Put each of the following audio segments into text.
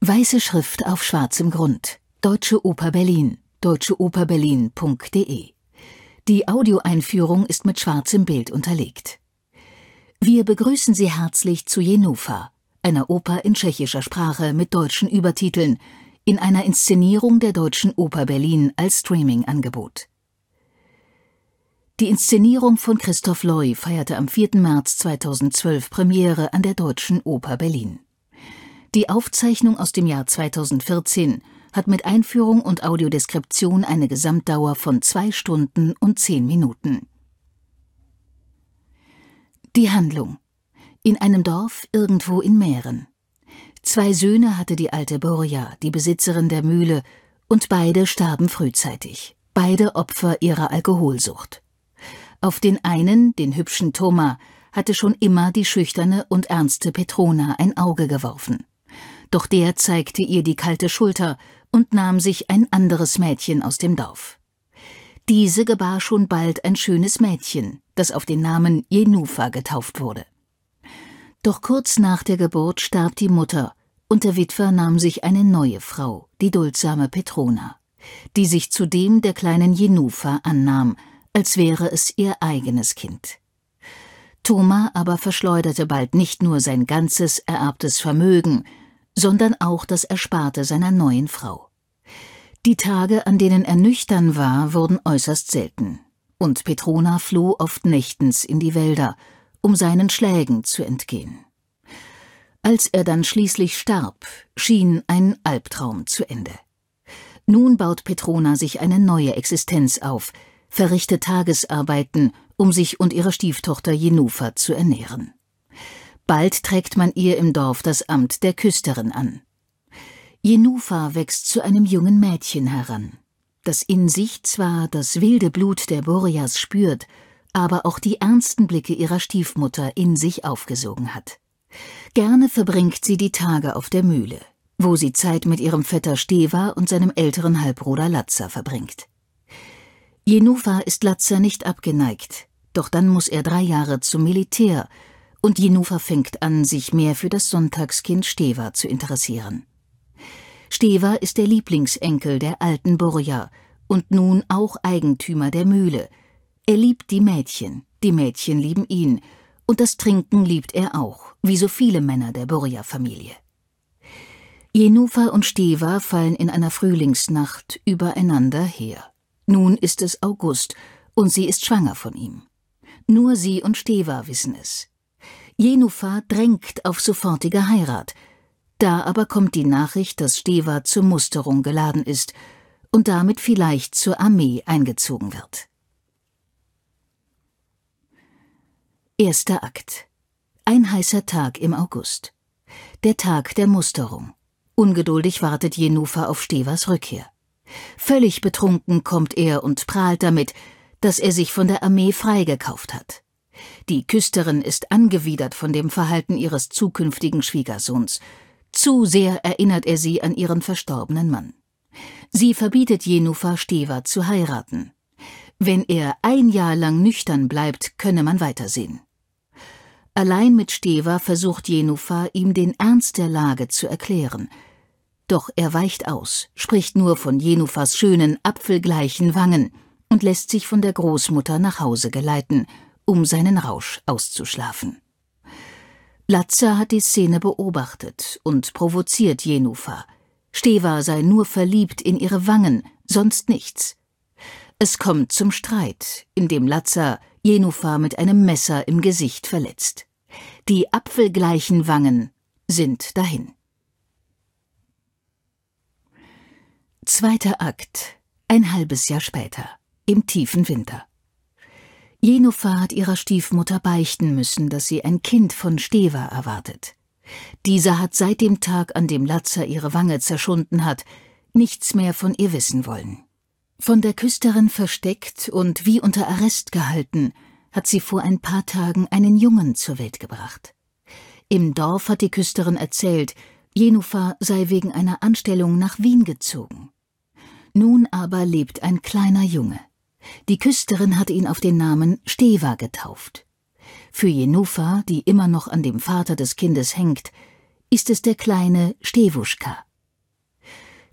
Weiße Schrift auf schwarzem Grund. Deutsche Oper Berlin. deutscheoperberlin.de. Die Audioeinführung ist mit schwarzem Bild unterlegt. Wir begrüßen Sie herzlich zu Jenůfa, einer Oper in tschechischer Sprache mit deutschen Übertiteln, in einer Inszenierung der Deutschen Oper Berlin als Streaming-Angebot. Die Inszenierung von Christoph Loy feierte am 4. März 2012 Premiere an der Deutschen Oper Berlin. Die Aufzeichnung aus dem Jahr 2014 hat mit Einführung und Audiodeskription eine Gesamtdauer von 2 Stunden und 10 Minuten. Die Handlung: In einem Dorf irgendwo in Mähren. 2 Söhne hatte die alte Borja, die Besitzerin der Mühle, und beide starben frühzeitig, beide Opfer ihrer Alkoholsucht. Auf den einen, den hübschen Toma, hatte schon immer die schüchterne und ernste Petrona ein Auge geworfen. Doch der zeigte ihr die kalte Schulter und nahm sich ein anderes Mädchen aus dem Dorf. Diese gebar schon bald ein schönes Mädchen, das auf den Namen Jenůfa getauft wurde. Doch kurz nach der Geburt starb die Mutter, und der Witwer nahm sich eine neue Frau, die duldsame Petrona, die sich zudem der kleinen Jenůfa annahm, als wäre es ihr eigenes Kind. Toma aber verschleuderte bald nicht nur sein ganzes ererbtes Vermögen, sondern auch das Ersparte seiner neuen Frau. Die Tage, an denen er nüchtern war, wurden äußerst selten, und Petrona floh oft nächtens in die Wälder, um seinen Schlägen zu entgehen. Als er dann schließlich starb, schien ein Albtraum zu Ende. Nun baut Petrona sich eine neue Existenz auf, verrichtet Tagesarbeiten, um sich und ihre Stieftochter Jenůfa zu ernähren. Bald trägt man ihr im Dorf das Amt der Küsterin an. Jenůfa wächst zu einem jungen Mädchen heran, das in sich zwar das wilde Blut der Borjas spürt, aber auch die ernsten Blicke ihrer Stiefmutter in sich aufgesogen hat. Gerne verbringt sie die Tage auf der Mühle, wo sie Zeit mit ihrem Vetter Stewa und seinem älteren Halbbruder Lazar verbringt. Jenůfa ist Lazar nicht abgeneigt, doch dann muss er 3 Jahre zum Militär, und Jenůfa fängt an, sich mehr für das Sonntagskind Stewa zu interessieren. Stewa ist der Lieblingsenkel der alten Borja und nun auch Eigentümer der Mühle. Er liebt die Mädchen lieben ihn, und das Trinken liebt er auch, wie so viele Männer der Borja-Familie. Jenůfa und Stewa fallen in einer Frühlingsnacht übereinander her. Nun ist es August, und sie ist schwanger von ihm. Nur sie und Stewa wissen es. Jenůfa drängt auf sofortige Heirat. Da aber kommt die Nachricht, dass Stewa zur Musterung geladen ist und damit vielleicht zur Armee eingezogen wird. 1. Akt. Ein heißer Tag im August. Der Tag der Musterung. Ungeduldig wartet Jenůfa auf Stewas Rückkehr. Völlig betrunken kommt er und prahlt damit, dass er sich von der Armee freigekauft hat. Die Küsterin ist angewidert von dem Verhalten ihres zukünftigen Schwiegersohns. Zu sehr erinnert er sie an ihren verstorbenen Mann. Sie verbietet Jenůfa, Stewa zu heiraten. Wenn er 1 Jahr lang nüchtern bleibt, könne man weitersehen. Allein mit Stewa versucht Jenůfa, ihm den Ernst der Lage zu erklären. Doch er weicht aus, spricht nur von Jenůfas schönen, apfelgleichen Wangen und lässt sich von der Großmutter nach Hause geleiten, um seinen Rausch auszuschlafen. Lazar hat die Szene beobachtet und provoziert Jenůfa. Stewa sei nur verliebt in ihre Wangen, sonst nichts. Es kommt zum Streit, in dem Lazar Jenůfa mit einem Messer im Gesicht verletzt. Die apfelgleichen Wangen sind dahin. 2. Akt. Ein halbes Jahr später, im tiefen Winter. Jenůfa hat ihrer Stiefmutter beichten müssen, dass sie ein Kind von Stewa erwartet. Dieser hat seit dem Tag, an dem Lazar ihre Wange zerschunden hat, nichts mehr von ihr wissen wollen. Von der Küsterin versteckt und wie unter Arrest gehalten, hat sie vor ein paar Tagen einen Jungen zur Welt gebracht. Im Dorf hat die Küsterin erzählt, Jenůfa sei wegen einer Anstellung nach Wien gezogen. Nun aber lebt ein kleiner Junge. Die Küsterin hatte ihn auf den Namen Stewa getauft. Für Jenůfa, die immer noch an dem Vater des Kindes hängt, ist es der kleine Stewuschka,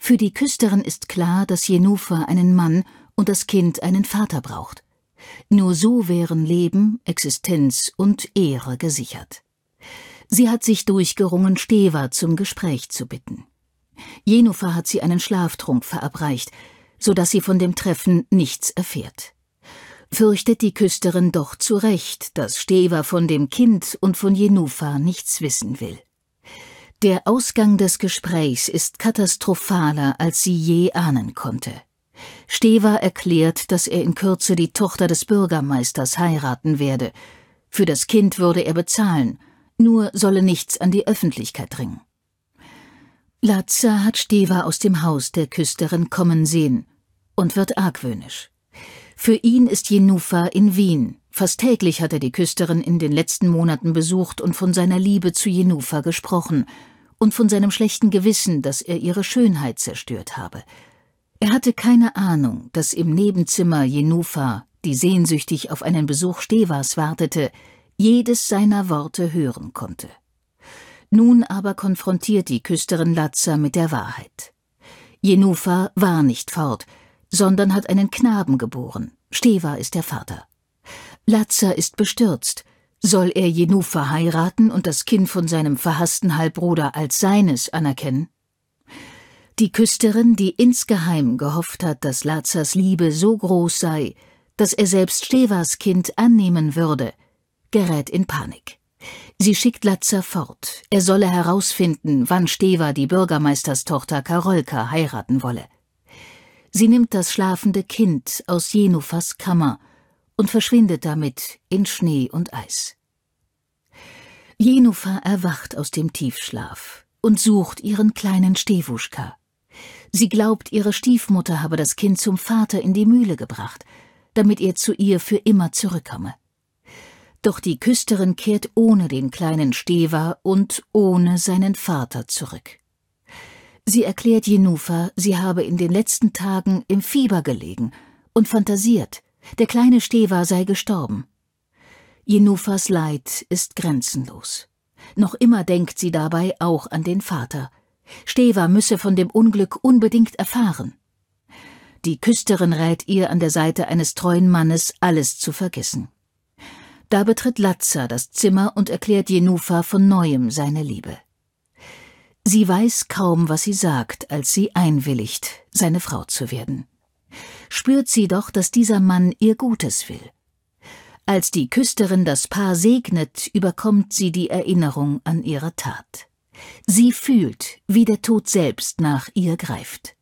Für die Küsterin ist klar, dass Jenufar einen Mann und das Kind einen Vater braucht. Nur so wären Leben, Existenz und Ehre gesichert. Sie hat sich durchgerungen, Stewa zum Gespräch zu bitten. Jenufar hat sie einen Schlaftrunk verabreicht, so dass sie von dem Treffen nichts erfährt. Fürchtet die Küsterin doch zu Recht, dass Stewa von dem Kind und von Jenufar nichts wissen will. Der Ausgang des Gesprächs ist katastrophaler, als sie je ahnen konnte. Stewa erklärt, dass er in Kürze die Tochter des Bürgermeisters heiraten werde. Für das Kind würde er bezahlen, nur solle nichts an die Öffentlichkeit dringen. Lazar hat Stewa aus dem Haus der Küsterin kommen sehen und wird argwöhnisch. Für ihn ist Jenufar in Wien. Fast täglich hat er die Küsterin in den letzten Monaten besucht und von seiner Liebe zu Jenufar gesprochen und von seinem schlechten Gewissen, dass er ihre Schönheit zerstört habe. Er hatte keine Ahnung, dass im Nebenzimmer Jenufar, die sehnsüchtig auf einen Besuch Stewas wartete, jedes seiner Worte hören konnte. Nun aber konfrontiert die Küsterin Lazar mit der Wahrheit. Jenufar war nicht fort, sondern hat einen Knaben geboren. Stewa ist der Vater. Lazar ist bestürzt. Soll er Jenufar heiraten und das Kind von seinem verhassten Halbbruder als seines anerkennen? Die Küsterin, die insgeheim gehofft hat, dass Lazars Liebe so groß sei, dass er selbst Stewas Kind annehmen würde, gerät in Panik. Sie schickt Lazar fort. Er solle herausfinden, wann Stewa die Bürgermeisterstochter Karolka heiraten wolle. Sie nimmt das schlafende Kind aus Jenufars Kammer und verschwindet damit in Schnee und Eis. Jenufar erwacht aus dem Tiefschlaf und sucht ihren kleinen Stewuschka. Sie glaubt, ihre Stiefmutter habe das Kind zum Vater in die Mühle gebracht, damit er zu ihr für immer zurückkomme. Doch die Küsterin kehrt ohne den kleinen Stewa und ohne seinen Vater zurück. Sie erklärt Jenufar, sie habe in den letzten Tagen im Fieber gelegen und fantasiert, der kleine Stewa sei gestorben. Jenufars Leid ist grenzenlos. Noch immer denkt sie dabei auch an den Vater. Stewa müsse von dem Unglück unbedingt erfahren. Die Küsterin rät ihr, an der Seite eines treuen Mannes alles zu vergessen. Da betritt Lazar das Zimmer und erklärt Jenufar von neuem seine Liebe. Sie weiß kaum, was sie sagt, als sie einwilligt, seine Frau zu werden. Spürt sie doch, dass dieser Mann ihr Gutes will. Als die Küsterin das Paar segnet, überkommt sie die Erinnerung an ihre Tat. Sie fühlt, wie der Tod selbst nach ihr greift.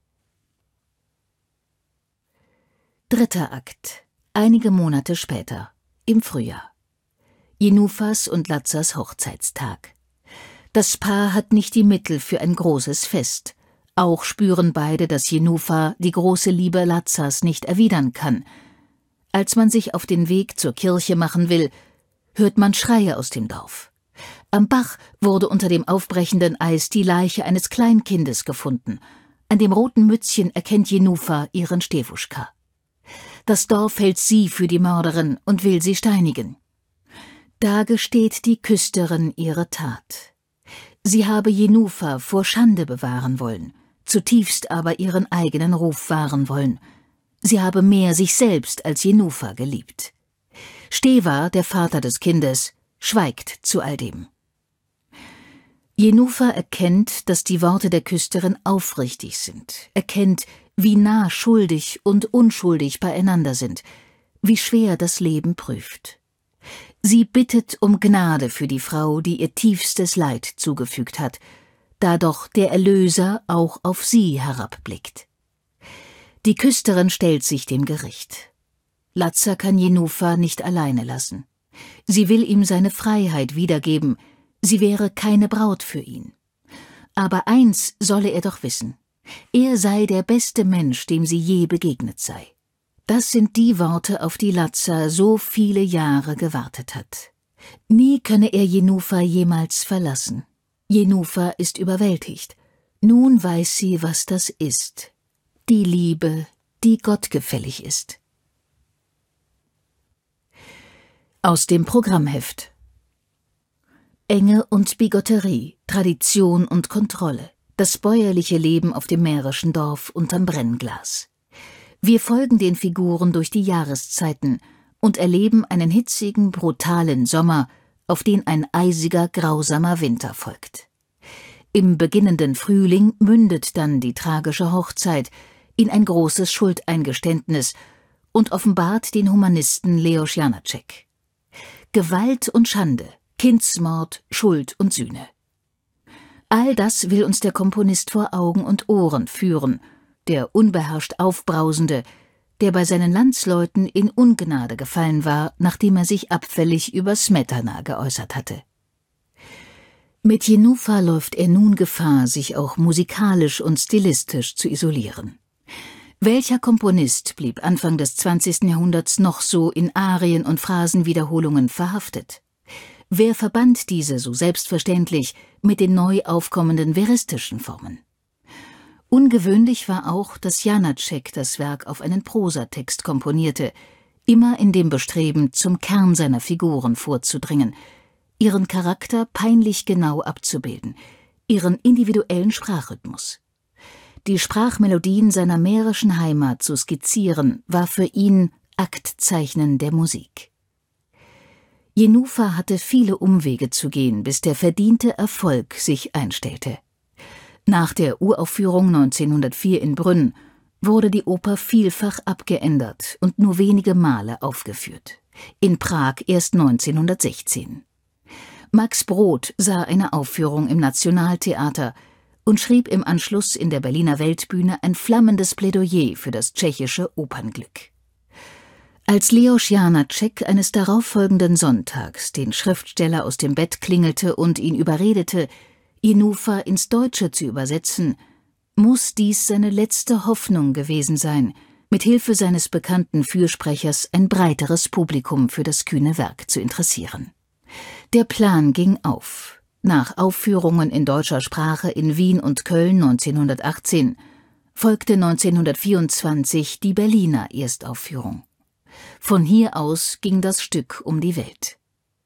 3. Akt. Einige Monate später. Im Frühjahr. Jenufars und Lazars Hochzeitstag. Das Paar hat nicht die Mittel für ein großes Fest. Auch spüren beide, dass Jenufar die große Liebe Lazars nicht erwidern kann. Als man sich auf den Weg zur Kirche machen will, hört man Schreie aus dem Dorf. Am Bach wurde unter dem aufbrechenden Eis die Leiche eines Kleinkindes gefunden. An dem roten Mützchen erkennt Jenufar ihren Stewuschka. Das Dorf hält sie für die Mörderin und will sie steinigen. Da gesteht die Küsterin ihre Tat. Sie habe Jenufar vor Schande bewahren wollen, zutiefst aber ihren eigenen Ruf wahren wollen. Sie habe mehr sich selbst als Jenufar geliebt. Stewa, der Vater des Kindes, schweigt zu all dem. Jenufar erkennt, dass die Worte der Küsterin aufrichtig sind, erkennt, wie nah schuldig und unschuldig beieinander sind, wie schwer das Leben prüft. Sie bittet um Gnade für die Frau, die ihr tiefstes Leid zugefügt hat, da doch der Erlöser auch auf sie herabblickt. Die Küsterin stellt sich dem Gericht. Lazar kann Jenufar nicht alleine lassen. Sie will ihm seine Freiheit wiedergeben, sie wäre keine Braut für ihn. Aber eins solle er doch wissen: Er sei der beste Mensch, dem sie je begegnet sei. Das sind die Worte, auf die Lazar so viele Jahre gewartet hat. Nie könne er Jenufar jemals verlassen. Jenufar ist überwältigt. Nun weiß sie, was das ist. Die Liebe, die gottgefällig ist. Aus dem Programmheft: Enge und Bigotterie, Tradition und Kontrolle. das bäuerliche Leben auf dem mährischen Dorf unterm Brennglas. Wir folgen den Figuren durch die Jahreszeiten und erleben einen hitzigen, brutalen Sommer, auf den ein eisiger, grausamer Winter folgt. Im beginnenden Frühling mündet dann die tragische Hochzeit in ein großes Schuldeingeständnis und offenbart den Humanisten Leos Janáček. Gewalt und Schande, Kindsmord, Schuld und Sühne. All das will uns der Komponist vor Augen und Ohren führen, der unbeherrscht Aufbrausende, der bei seinen Landsleuten in Ungnade gefallen war, nachdem er sich abfällig über Smetana geäußert hatte. Mit Jenůfa läuft er nun Gefahr, sich auch musikalisch und stilistisch zu isolieren. Welcher Komponist blieb Anfang des 20. Jahrhunderts noch so in Arien und Phrasenwiederholungen verhaftet? Wer verband diese so selbstverständlich mit den neu aufkommenden veristischen Formen? Ungewöhnlich war auch, dass Janáček das Werk auf einen Prosatext komponierte, immer in dem Bestreben, zum Kern seiner Figuren vorzudringen, ihren Charakter peinlich genau abzubilden, ihren individuellen Sprachrhythmus. Die Sprachmelodien seiner mährischen Heimat zu skizzieren, war für ihn Aktzeichnen der Musik. Jenůfa hatte viele Umwege zu gehen, bis der verdiente Erfolg sich einstellte. Nach der Uraufführung 1904 in Brünn wurde die Oper vielfach abgeändert und nur wenige Male aufgeführt. In Prag erst 1916. Max Brod sah eine Aufführung im Nationaltheater und schrieb im Anschluss in der Berliner Weltbühne ein flammendes Plädoyer für das tschechische Opernglück. Als Leos Janáček eines darauffolgenden Sonntags den Schriftsteller aus dem Bett klingelte und ihn überredete, Jenůfa ins Deutsche zu übersetzen, muss dies seine letzte Hoffnung gewesen sein, mit Hilfe seines bekannten Fürsprechers ein breiteres Publikum für das kühne Werk zu interessieren. Der Plan ging auf. Nach Aufführungen in deutscher Sprache in Wien und Köln 1918 folgte 1924 die Berliner Erstaufführung. Von hier aus ging das Stück um die Welt.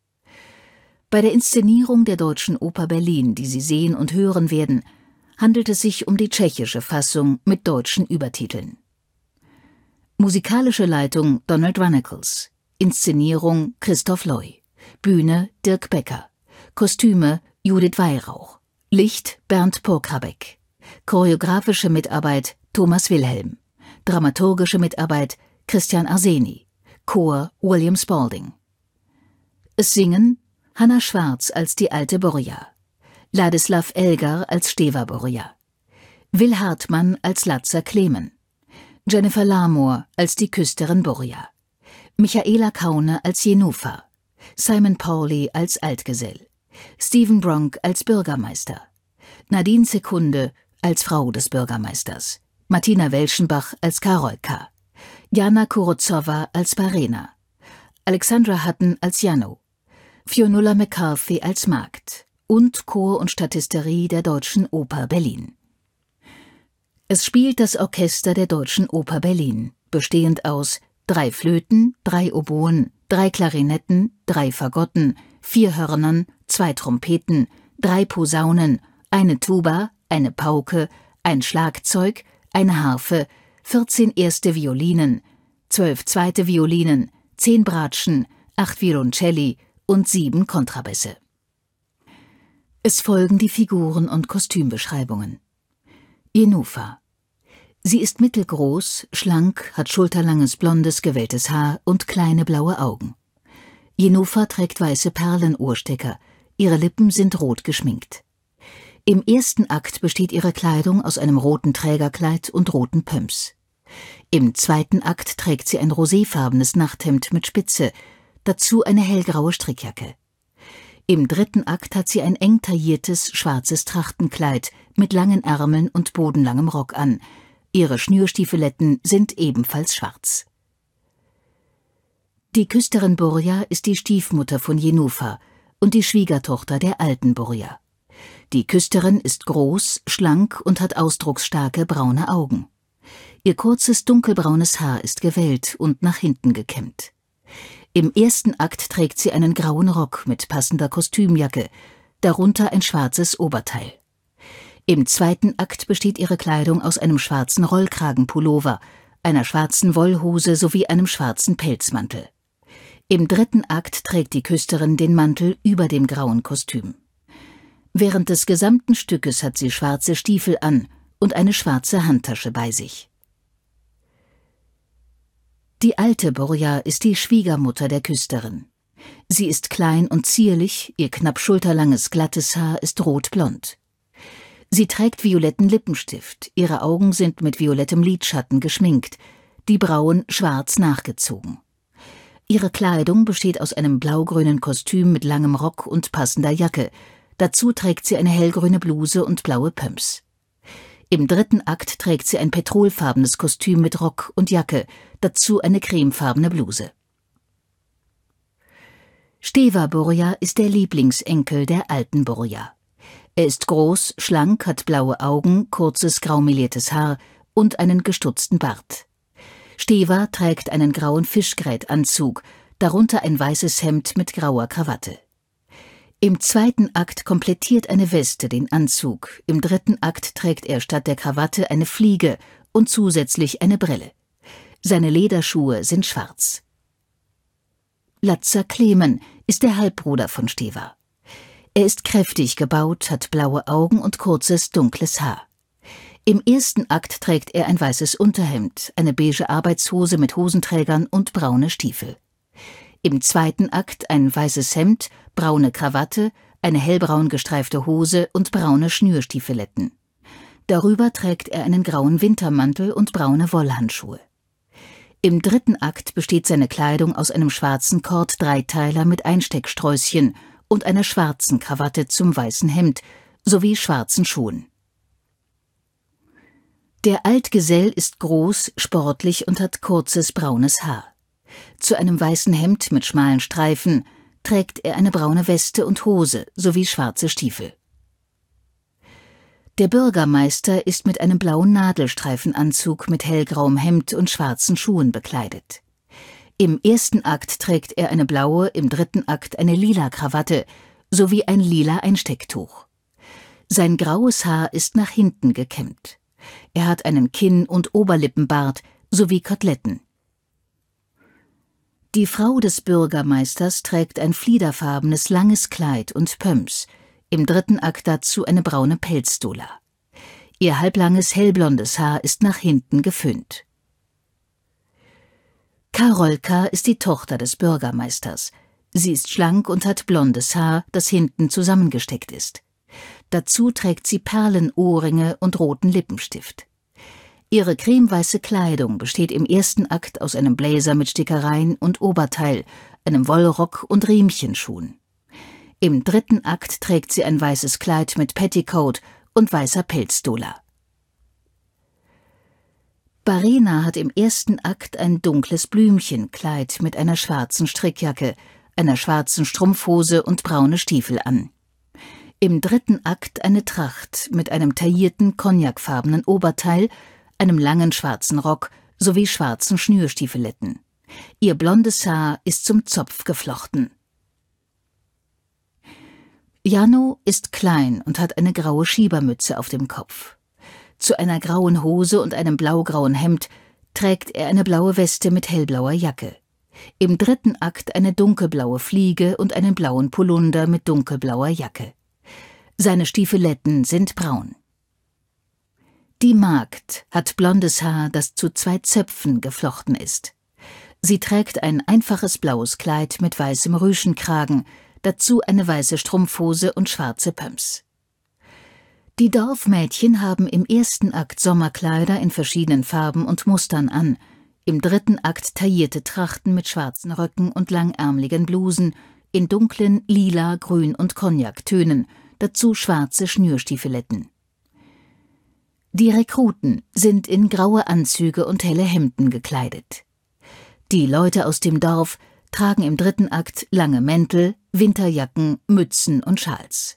Bei der Inszenierung der Deutschen Oper Berlin, die Sie sehen und hören werden, handelt es sich um die tschechische Fassung mit deutschen Übertiteln. Musikalische Leitung Donald Runnicles, Inszenierung Christoph Loy, Bühne Dirk Becker, Kostüme Judith Weihrauch, Licht Bernd Purkrabek, choreografische Mitarbeit Thomas Wilhelm, dramaturgische Mitarbeit Christian Arseny, Chor William Spalding. Es singen Hanna Schwarz als die alte Borja, Ladislav Elgar als Steva Borja, Will Hartmann als Lazar Klemen, Jennifer Larmor als die Küsterin Borja, Michaela Kaune als Jenůfa, Simon Pauli als Altgesell, Stephen Bronk als Bürgermeister, Nadine Sekunde als Frau des Bürgermeisters, Martina Welschenbach als Karolka, Jana Kurozowa als Barena, Alexandra Hutton als Janno, Fionnuala McCarthy als Magd und Chor und Statisterie der Deutschen Oper Berlin. Es spielt das Orchester der Deutschen Oper Berlin, bestehend aus 3 Flöten, 3 Oboen, 3 Klarinetten, 3 Fagotten, 4 Hörnern, 2 Trompeten, 3 Posaunen, eine Tuba, eine Pauke, ein Schlagzeug, eine Harfe, 14 erste Violinen, 12 zweite Violinen, 10 Bratschen, 8 Violoncelli und 7 Kontrabässe. Es folgen die Figuren- und Kostümbeschreibungen. Jenůfa. Sie ist mittelgroß, schlank, hat schulterlanges blondes, gewelltes Haar und kleine blaue Augen. Jenůfa trägt weiße Perlenohrstecker, ihre Lippen sind rot geschminkt. Im ersten Akt besteht ihre Kleidung aus einem roten Trägerkleid und roten Pumps. Im zweiten Akt trägt sie ein roséfarbenes Nachthemd mit Spitze, dazu eine hellgraue Strickjacke. Im dritten Akt hat sie ein eng tailliertes, schwarzes Trachtenkleid mit langen Ärmeln und bodenlangem Rock an. Ihre Schnürstiefeletten sind ebenfalls schwarz. Die Küsterin Borja ist die Stiefmutter von Jenůfa und die Schwiegertochter der alten Borja. Die Küsterin ist groß, schlank und hat ausdrucksstarke braune Augen. Ihr kurzes dunkelbraunes Haar ist gewellt und nach hinten gekämmt. Im ersten Akt trägt sie einen grauen Rock mit passender Kostümjacke, darunter ein schwarzes Oberteil. Im zweiten Akt besteht ihre Kleidung aus einem schwarzen Rollkragenpullover, einer schwarzen Wollhose sowie einem schwarzen Pelzmantel. Im dritten Akt trägt die Küsterin den Mantel über dem grauen Kostüm. Während des gesamten Stückes hat sie schwarze Stiefel an und eine schwarze Handtasche bei sich. Die alte Borja ist die Schwiegermutter der Küsterin. Sie ist klein und zierlich, ihr knapp schulterlanges, glattes Haar ist rotblond. Sie trägt violetten Lippenstift, ihre Augen sind mit violettem Lidschatten geschminkt, die Brauen schwarz nachgezogen. Ihre Kleidung besteht aus einem blaugrünen Kostüm mit langem Rock und passender Jacke, dazu trägt sie eine hellgrüne Bluse und blaue Pumps. Im dritten Akt trägt sie ein petrolfarbenes Kostüm mit Rock und Jacke, dazu eine cremefarbene Bluse. Stewa Borja ist der Lieblingsenkel der alten Borja. Er ist groß, schlank, hat blaue Augen, kurzes graumeliertes Haar und einen gestutzten Bart. Stewa trägt einen grauen Fischgrätanzug, darunter ein weißes Hemd mit grauer Krawatte. Im zweiten Akt komplettiert eine Weste den Anzug, im dritten Akt trägt er statt der Krawatte eine Fliege und zusätzlich eine Brille. Seine Lederschuhe sind schwarz. Lazar Klemen ist der Halbbruder von Stewa. Er ist kräftig gebaut, hat blaue Augen und kurzes, dunkles Haar. Im ersten Akt trägt er ein weißes Unterhemd, eine beige Arbeitshose mit Hosenträgern und braune Stiefel. Im zweiten Akt ein weißes Hemd, braune Krawatte, eine hellbraun gestreifte Hose und braune Schnürstiefeletten. Darüber trägt er einen grauen Wintermantel und braune Wollhandschuhe. Im dritten Akt besteht seine Kleidung aus einem schwarzen Kord-Dreiteiler mit Einstecksträußchen und einer schwarzen Krawatte zum weißen Hemd sowie schwarzen Schuhen. Der Altgesell ist groß, sportlich und hat kurzes braunes Haar. Zu einem weißen Hemd mit schmalen Streifen trägt er eine braune Weste und Hose sowie schwarze Stiefel. Der Bürgermeister ist mit einem blauen Nadelstreifenanzug mit hellgrauem Hemd und schwarzen Schuhen bekleidet. Im ersten Akt trägt er eine blaue, im dritten Akt eine lila Krawatte sowie ein lila Einstecktuch. Sein graues Haar ist nach hinten gekämmt. Er hat einen Kinn- und Oberlippenbart sowie Koteletten. Die Frau des Bürgermeisters trägt ein fliederfarbenes langes Kleid und Pumps, im dritten Akt dazu eine braune Pelzdola. Ihr halblanges hellblondes Haar ist nach hinten geföhnt. Karolka ist die Tochter des Bürgermeisters. Sie ist schlank und hat blondes Haar, das hinten zusammengesteckt ist. Dazu trägt sie Perlenohrringe und roten Lippenstift. Ihre cremeweiße Kleidung besteht im ersten Akt aus einem Blazer mit Stickereien und Oberteil, einem Wollrock und Riemchenschuhen. Im dritten Akt trägt sie ein weißes Kleid mit Petticoat und weißer Pelzdola. Barena hat im ersten Akt ein dunkles Blümchenkleid mit einer schwarzen Strickjacke, einer schwarzen Strumpfhose und braune Stiefel an. Im dritten Akt eine Tracht mit einem taillierten, cognacfarbenen Oberteil, einem langen schwarzen Rock sowie schwarzen Schnürstiefeletten. Ihr blondes Haar ist zum Zopf geflochten. Jano ist klein und hat eine graue Schiebermütze auf dem Kopf. Zu einer grauen Hose und einem blaugrauen Hemd trägt er eine blaue Weste mit hellblauer Jacke. Im dritten Akt eine dunkelblaue Fliege und einen blauen Polunder mit dunkelblauer Jacke. Seine Stiefeletten sind braun. Die Magd hat blondes Haar, das zu 2 Zöpfen geflochten ist. Sie trägt ein einfaches blaues Kleid mit weißem Rüschenkragen, dazu eine weiße Strumpfhose und schwarze Pumps. Die Dorfmädchen haben im ersten Akt Sommerkleider in verschiedenen Farben und Mustern an, im dritten Akt taillierte Trachten mit schwarzen Röcken und langärmeligen Blusen in dunklen Lila, Grün und Cognactönen, dazu schwarze Schnürstiefeletten. Die Rekruten sind in graue Anzüge und helle Hemden gekleidet. Die Leute aus dem Dorf tragen im dritten Akt lange Mäntel, Winterjacken, Mützen und Schals.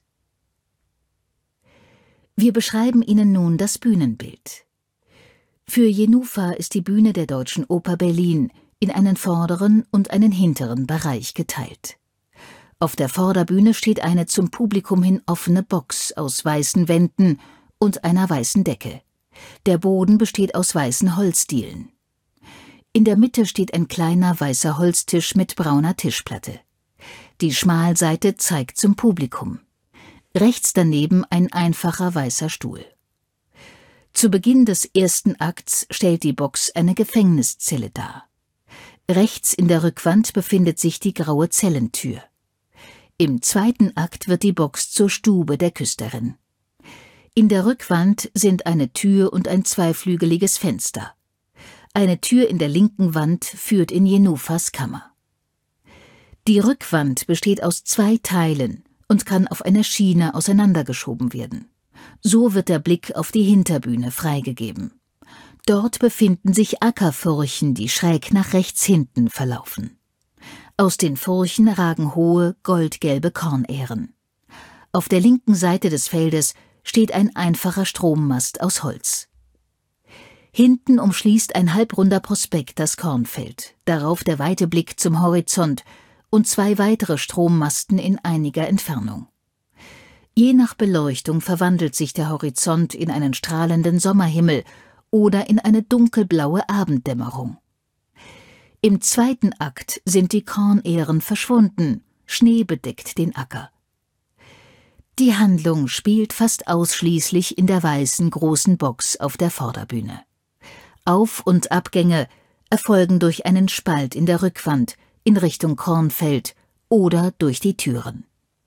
Wir beschreiben Ihnen nun das Bühnenbild. Für Jenufa ist die Bühne der Deutschen Oper Berlin in einen vorderen und einen hinteren Bereich geteilt. Auf der Vorderbühne steht eine zum Publikum hin offene Box aus weißen Wänden und einer weißen Decke. Der Boden besteht aus weißen Holzdielen. In der Mitte steht ein kleiner weißer Holztisch mit brauner Tischplatte. Die Schmalseite zeigt zum Publikum. Rechts daneben ein einfacher weißer Stuhl. Zu Beginn des ersten Akts stellt die Box eine Gefängniszelle dar. Rechts in der Rückwand befindet sich die graue Zellentür. Im zweiten Akt wird die Box zur Stube der Küsterin. In der Rückwand sind eine Tür und ein zweiflügeliges Fenster. Eine Tür in der linken Wand führt in Jenufas Kammer. Die Rückwand besteht aus 2 Teilen und kann auf einer Schiene auseinandergeschoben werden. So wird der Blick auf die Hinterbühne freigegeben. Dort befinden sich Ackerfurchen, die schräg nach rechts hinten verlaufen. Aus den Furchen ragen hohe, goldgelbe Kornähren. Auf der linken Seite des Feldes steht ein einfacher Strommast aus Holz. Hinten umschließt ein halbrunder Prospekt das Kornfeld, darauf der weite Blick zum Horizont und 2 weitere Strommasten in einiger Entfernung. Je nach Beleuchtung verwandelt sich der Horizont in einen strahlenden Sommerhimmel oder in eine dunkelblaue Abenddämmerung. Im zweiten Akt sind die Kornähren verschwunden, Schnee bedeckt den Acker. Die Handlung spielt fast ausschließlich in der weißen großen Box auf der Vorderbühne. Auf- und Abgänge erfolgen durch einen Spalt in der Rückwand in Richtung Kornfeld oder durch die Türen.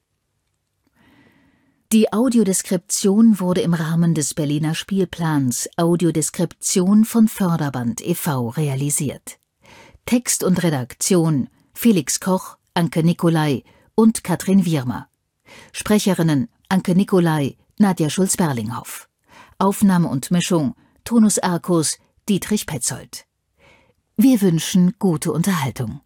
Die Audiodeskription wurde im Rahmen des Berliner Spielplans Audiodeskription von Förderband e.V. realisiert. Text und Redaktion Felix Koch, Anke Nicolai und Katrin Wiermer. Sprecherinnen Anke Nicolai, Nadja Schulz-Berlinghoff. Aufnahme und Mischung Tonus Arcus, Dietrich Petzold. Wir wünschen gute Unterhaltung.